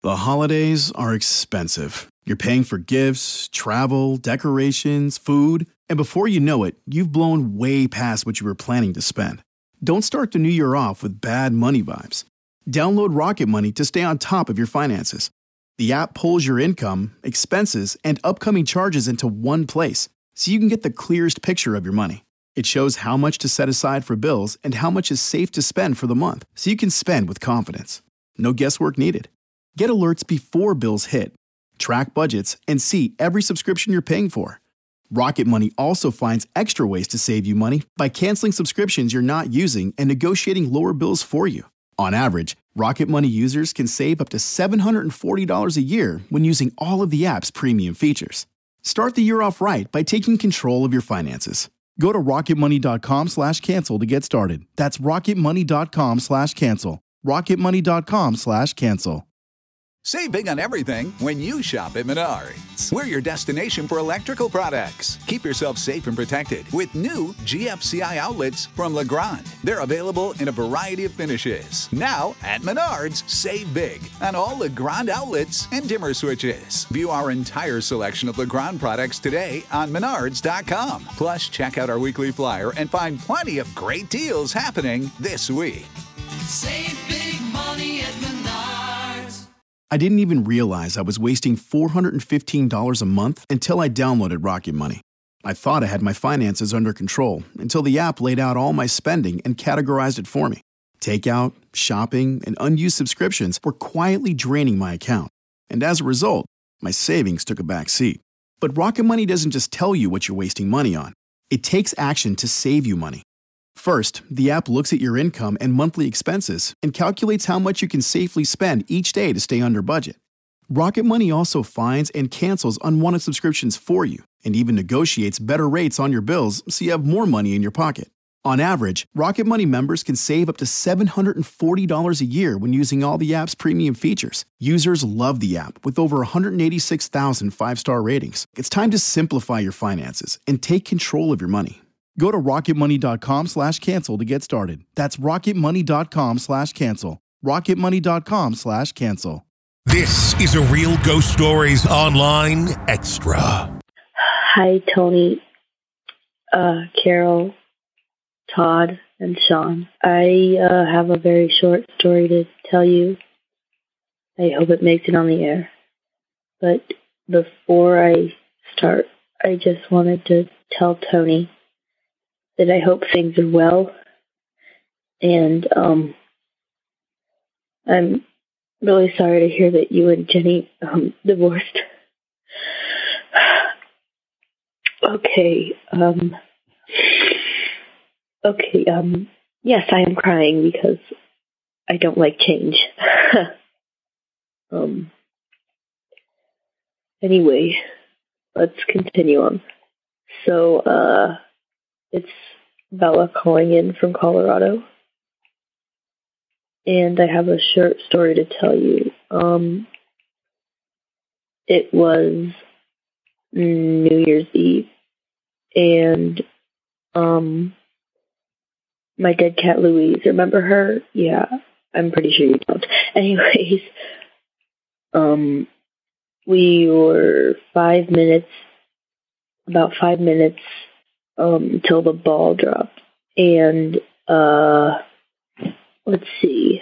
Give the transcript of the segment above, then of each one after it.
The holidays are expensive. You're paying for gifts, travel, decorations, food, and before you know it, you've blown way past what you were planning to spend. Don't start the new year off with bad money vibes. Download Rocket Money to stay on top of your finances. The app pulls your income, expenses, and upcoming charges into one place, so you can get the clearest picture of your money. It shows how much to set aside for bills and how much is safe to spend for the month, so you can spend with confidence. No guesswork needed. Get alerts before bills hit, track budgets, and see every subscription you're paying for. Rocket Money also finds extra ways to save you money by canceling subscriptions you're not using and negotiating lower bills for you. On average, Rocket Money users can save up to $740 a year when using all of the app's premium features. Start the year off right by taking control of your finances. Go to rocketmoney.com/cancel to get started. That's rocketmoney.com/cancel. rocketmoney.com/cancel. Save big on everything when you shop at Menards. We're your destination for electrical products. Keep yourself safe and protected with new GFCI outlets from Legrand. They're available in a variety of finishes. Now at Menards, save big on all Legrand outlets and dimmer switches. View our entire selection of Legrand products today on Menards.com. Plus, check out our weekly flyer and find plenty of great deals happening this week. Save big money at Menards. I didn't even realize I was wasting $415 a month until I downloaded Rocket Money. I thought I had my finances under control until the app laid out all my spending and categorized it for me. Takeout, shopping, and unused subscriptions were quietly draining my account. And as a result, my savings took a back seat. But Rocket Money doesn't just tell you what you're wasting money on. It takes action to save you money. First, the app looks at your income and monthly expenses and calculates how much you can safely spend each day to stay under budget. Rocket Money also finds and cancels unwanted subscriptions for you and even negotiates better rates on your bills so you have more money in your pocket. On average, Rocket Money members can save up to $740 a year when using all the app's premium features. Users love the app with over 186,000 five-star ratings. It's time to simplify your finances and take control of your money. Go to rocketmoney.com/cancel to get started. That's rocketmoney.com/cancel. rocketmoney.com/cancel. This is a Real Ghost Stories Online Extra. Hi, Tony, Carol, Todd, and Sean. I have a very short story to tell you. I hope it makes it on the air. But before I start, I just wanted to tell Tony that I hope things are well. And I'm really sorry to hear that you and Jenny divorced. Yes, I am crying because I don't like change. Anyway, let's continue on. So, it's Bella calling in from Colorado. And I have a short story to tell you. It was New Year's Eve, and my dead cat Louise, remember her? Yeah, I'm pretty sure you don't. Anyways, we were about 5 minutes till the ball dropped, and let's see.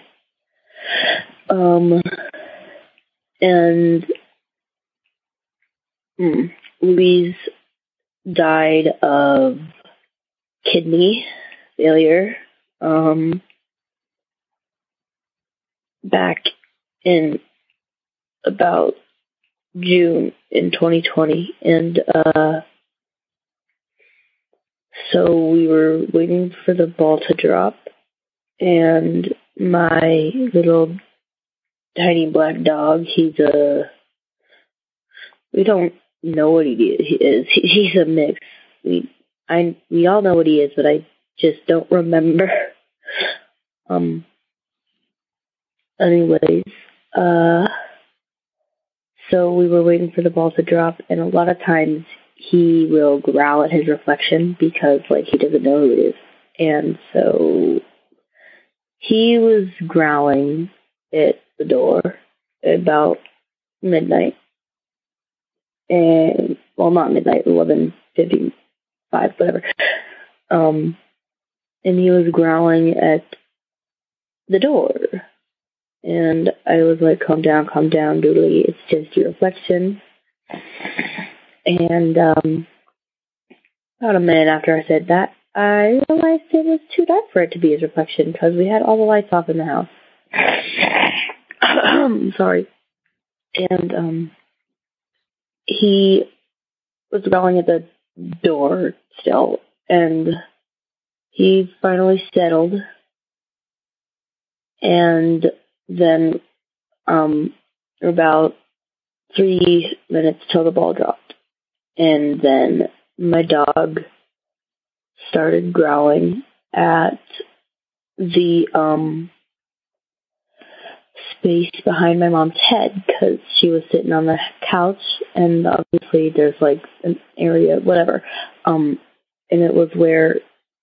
And Louise died of kidney failure back in about June in 2020. And so we were waiting for the ball to drop, and my little tiny black dog, we don't know what he is. He's a mix. We all know what he is, but I just don't remember. Anyways, so we were waiting for the ball to drop, and a lot of times he will growl at his reflection because, he doesn't know who it is. And so he was growling at the door, about midnight. And, well, not midnight, 11:55, whatever. And he was growling at the door. And I was like, calm down, Doodly. It's just your reflection. And about a minute after I said that, I realized it was too dark for it to be his reflection because we had all the lights off in the house. Sorry. And he was growling at the door still, and he finally settled. And then about 3 minutes till the ball dropped. And then my dog started growling at the space behind my mom's head because she was sitting on the couch, and obviously there's like an area, whatever. And it was where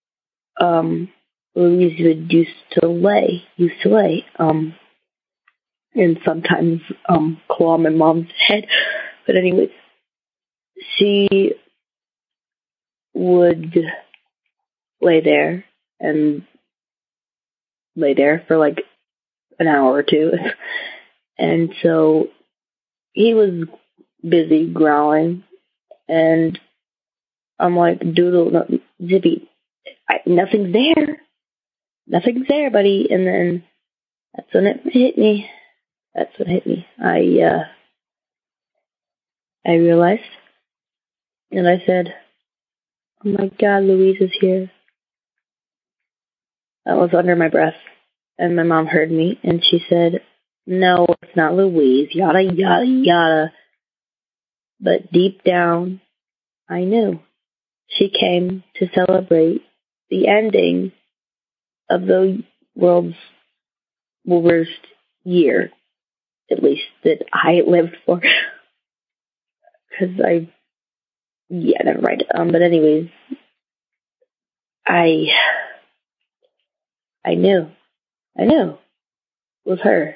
Louise used to lay. And sometimes claw my mom's head. But anyways, she would lay there for like an hour or two. And so he was busy growling, and I'm like, Doodle, no, Zippy, nothing's there, buddy. And then that's when it hit me. I realized, and I said, oh my God, Louise is here. That was under my breath. And my mom heard me, and she said, no, it's not Louise, yada, yada, yada. But deep down, I knew. She came to celebrate the ending of the world's worst year, at least that I lived for. Because never mind. But anyways, I knew. It was her.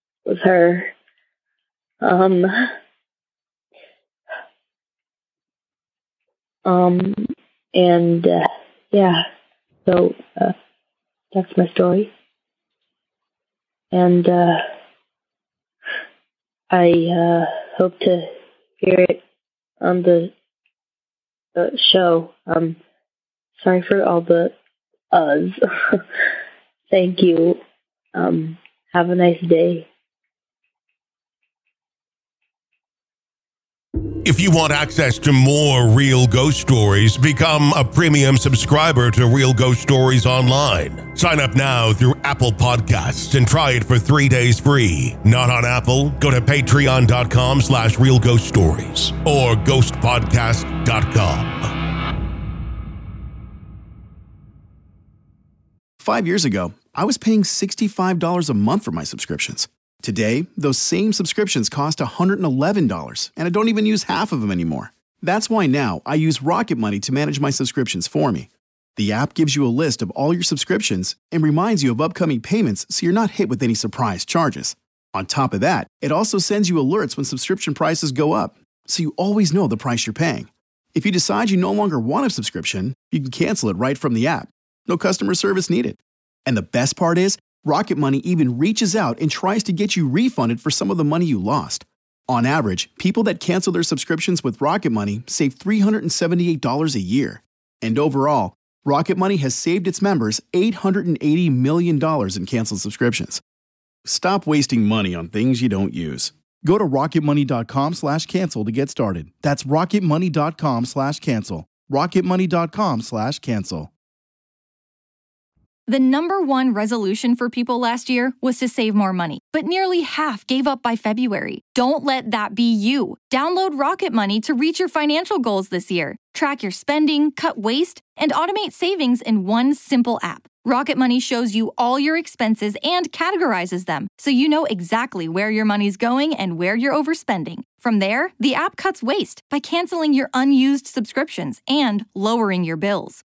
Yeah. So that's my story. And I hope to hear it on the show. Sorry for all the uhs. Thank you. Have a nice day. If you want access to more Real Ghost Stories, become a premium subscriber to Real Ghost Stories Online. Sign up now through Apple Podcasts and try it for 3 days free. Not on Apple? Go to patreon.com/Real Ghost Stories or ghostpodcast.com. 5 years ago, I was paying $65 a month for my subscriptions. Today, those same subscriptions cost $111, and I don't even use half of them anymore. That's why now I use Rocket Money to manage my subscriptions for me. The app gives you a list of all your subscriptions and reminds you of upcoming payments so you're not hit with any surprise charges. On top of that, it also sends you alerts when subscription prices go up, so you always know the price you're paying. If you decide you no longer want a subscription, you can cancel it right from the app. No customer service needed. And the best part is, Rocket Money even reaches out and tries to get you refunded for some of the money you lost. On average, people that cancel their subscriptions with Rocket Money save $378 a year. And overall, Rocket Money has saved its members $880 million in canceled subscriptions. Stop wasting money on things you don't use. Go to rocketmoney.com/cancel to get started. That's rocketmoney.com/cancel. rocketmoney.com/cancel. The number one resolution for people last year was to save more money, but nearly half gave up by February. Don't let that be you. Download Rocket Money to reach your financial goals this year. Track your spending, cut waste, and automate savings in one simple app. Rocket Money shows you all your expenses and categorizes them, so you know exactly where your money's going and where you're overspending. From there, the app cuts waste by canceling your unused subscriptions and lowering your bills.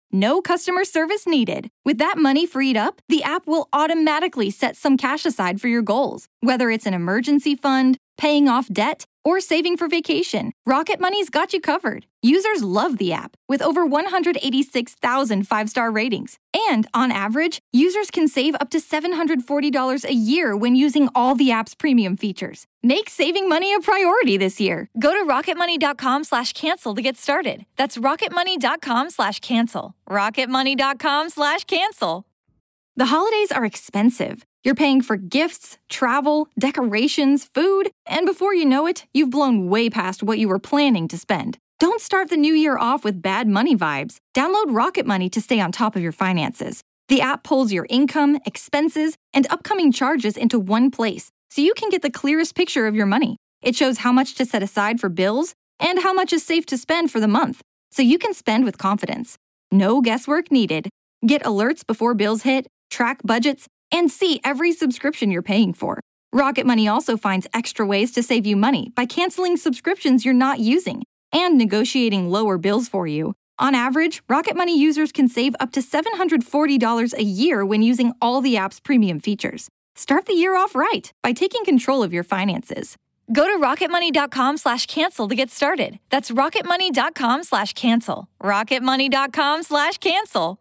No customer service needed. With that money freed up, the app will automatically set some cash aside for your goals, whether it's an emergency fund, paying off debt, or saving for vacation. Rocket Money's got you covered. Users love the app, with over 186,000 five-star ratings. And on average, users can save up to $740 a year when using all the app's premium features. Make saving money a priority this year. Go to rocketmoney.com/cancel to get started. That's rocketmoney.com/cancel. rocketmoney.com/cancel. The holidays are expensive. You're paying for gifts, travel, decorations, food, and before you know it, you've blown way past what you were planning to spend. Don't start the new year off with bad money vibes. Download Rocket Money to stay on top of your finances. The app pulls your income, expenses, and upcoming charges into one place, so you can get the clearest picture of your money. It shows how much to set aside for bills and how much is safe to spend for the month, so you can spend with confidence. No guesswork needed. Get alerts before bills hit, track budgets, and see every subscription you're paying for. Rocket Money also finds extra ways to save you money by canceling subscriptions you're not using and negotiating lower bills for you. On average, Rocket Money users can save up to $740 a year when using all the app's premium features. Start the year off right by taking control of your finances. Go to rocketmoney.com/cancel to get started. That's rocketmoney.com/cancel. rocketmoney.com/cancel.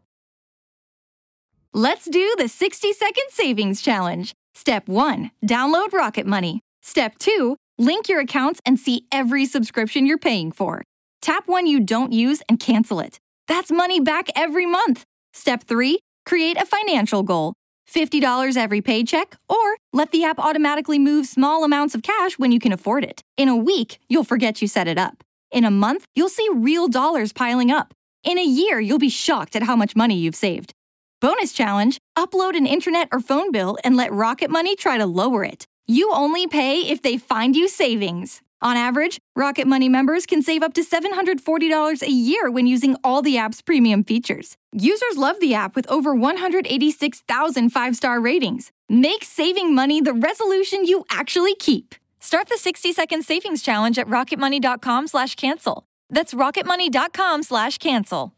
Let's do the 60-second savings challenge. Step 1, download Rocket Money. Step 2, link your accounts and see every subscription you're paying for. Tap one you don't use and cancel it. That's money back every month. Step 3, create a financial goal. $50 every paycheck, or let the app automatically move small amounts of cash when you can afford it. In a week, you'll forget you set it up. In a month, you'll see real dollars piling up. In a year, you'll be shocked at how much money you've saved. Bonus challenge, upload an internet or phone bill and let Rocket Money try to lower it. You only pay if they find you savings. On average, Rocket Money members can save up to $740 a year when using all the app's premium features. Users love the app with over 186,000 five-star ratings. Make saving money the resolution you actually keep. Start the 60-second savings challenge at rocketmoney.com/cancel. That's rocketmoney.com/cancel.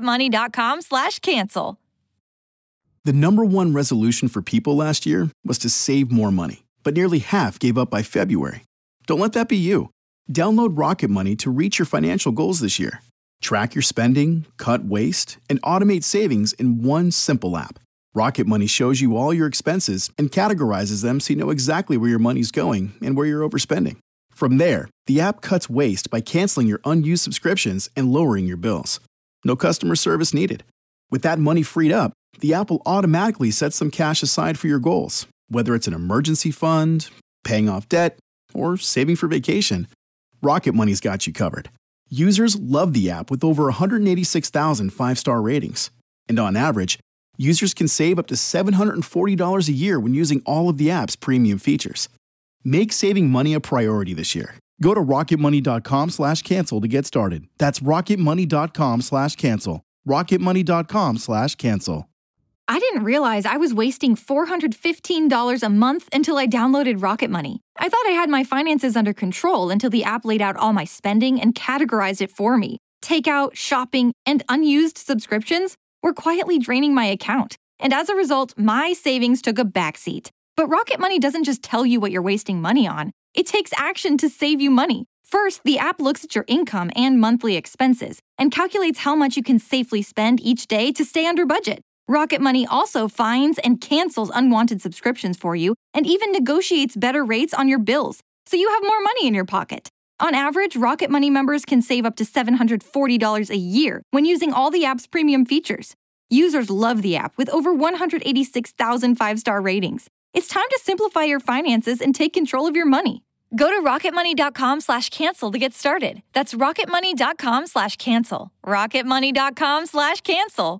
rocketmoney.com/cancel. The number one resolution for people last year was to save more money, but nearly half gave up by February. Don't let that be you. Download Rocket Money to reach your financial goals this year. Track your spending, cut waste, and automate savings in one simple app. Rocket Money shows you all your expenses and categorizes them so you know exactly where your money's going and where you're overspending. From there, the app cuts waste by canceling your unused subscriptions and lowering your bills. No customer service needed. With that money freed up, the app will automatically set some cash aside for your goals, whether it's an emergency fund, paying off debt, or saving for vacation. Rocket Money's got you covered. Users love the app with over 186,000 five-star ratings. And on average, users can save up to $740 a year when using all of the app's premium features. Make saving money a priority this year. Go to rocketmoney.com/cancel to get started. That's rocketmoney.com/cancel. rocketmoney.com/cancel. I didn't realize I was wasting $415 a month until I downloaded Rocket Money. I thought I had my finances under control until the app laid out all my spending and categorized it for me. Takeout, shopping, and unused subscriptions were quietly draining my account. And as a result, my savings took a backseat. But Rocket Money doesn't just tell you what you're wasting money on. It takes action to save you money. First, the app looks at your income and monthly expenses and calculates how much you can safely spend each day to stay under budget. Rocket Money also finds and cancels unwanted subscriptions for you and even negotiates better rates on your bills, so you have more money in your pocket. On average, Rocket Money members can save up to $740 a year when using all the app's premium features. Users love the app with over 186,000 five-star ratings. It's time to simplify your finances and take control of your money. Go to rocketmoney.com/cancel to get started. That's rocketmoney.com/cancel. rocketmoney.com/cancel.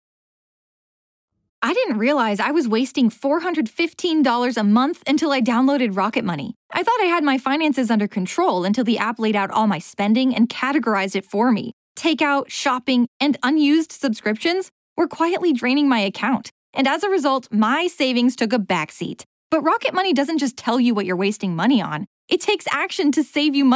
I didn't realize I was wasting $415 a month until I downloaded Rocket Money. I thought I had my finances under control until the app laid out all my spending and categorized it for me. Takeout, shopping, and unused subscriptions were quietly draining my account. And as a result, my savings took a backseat. But Rocket Money doesn't just tell you what you're wasting money on. It takes action to save you money.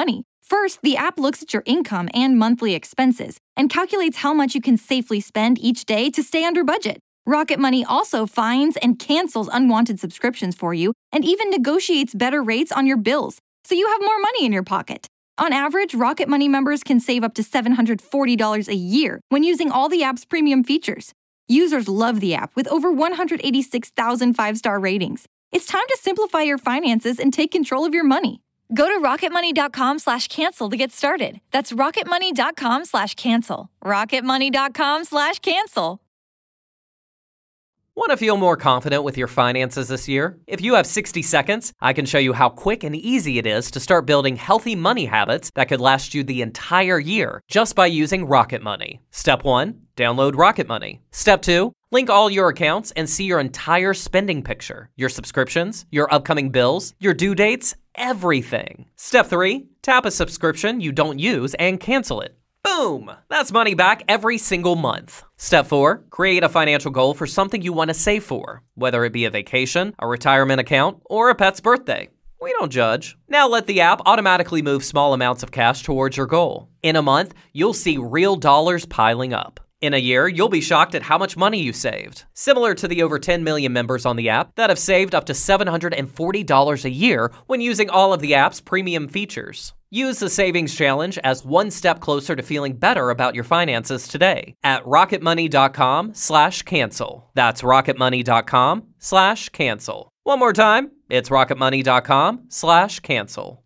First, the app looks at your income and monthly expenses and calculates how much you can safely spend each day to stay under budget. Rocket Money also finds and cancels unwanted subscriptions for you and even negotiates better rates on your bills, so you have more money in your pocket. On average, Rocket Money members can save up to $740 a year when using all the app's premium features. Users love the app with over 186,000 five-star ratings. It's time to simplify your finances and take control of your money. Go to rocketmoney.com/cancel to get started. That's rocketmoney.com/cancel. rocketmoney.com/cancel. Want to feel more confident with your finances this year? If you have 60 seconds, I can show you how quick and easy it is to start building healthy money habits that could last you the entire year just by using Rocket Money. Step 1, download Rocket Money. Step 2, link all your accounts and see your entire spending picture, your subscriptions, your upcoming bills, your due dates, everything. Step 3, tap a subscription you don't use and cancel it. Boom! That's money back every single month. Step 4, create a financial goal for something you want to save for, whether it be a vacation, a retirement account, or a pet's birthday. We don't judge. Now let the app automatically move small amounts of cash towards your goal. In a month, you'll see real dollars piling up. In a year, you'll be shocked at how much money you saved. Similar to the over 10 million members on the app that have saved up to $740 a year when using all of the app's premium features. Use the Savings Challenge as one step closer to feeling better about your finances today at rocketmoney.com/cancel. That's rocketmoney.com/cancel. One more time, it's rocketmoney.com/cancel.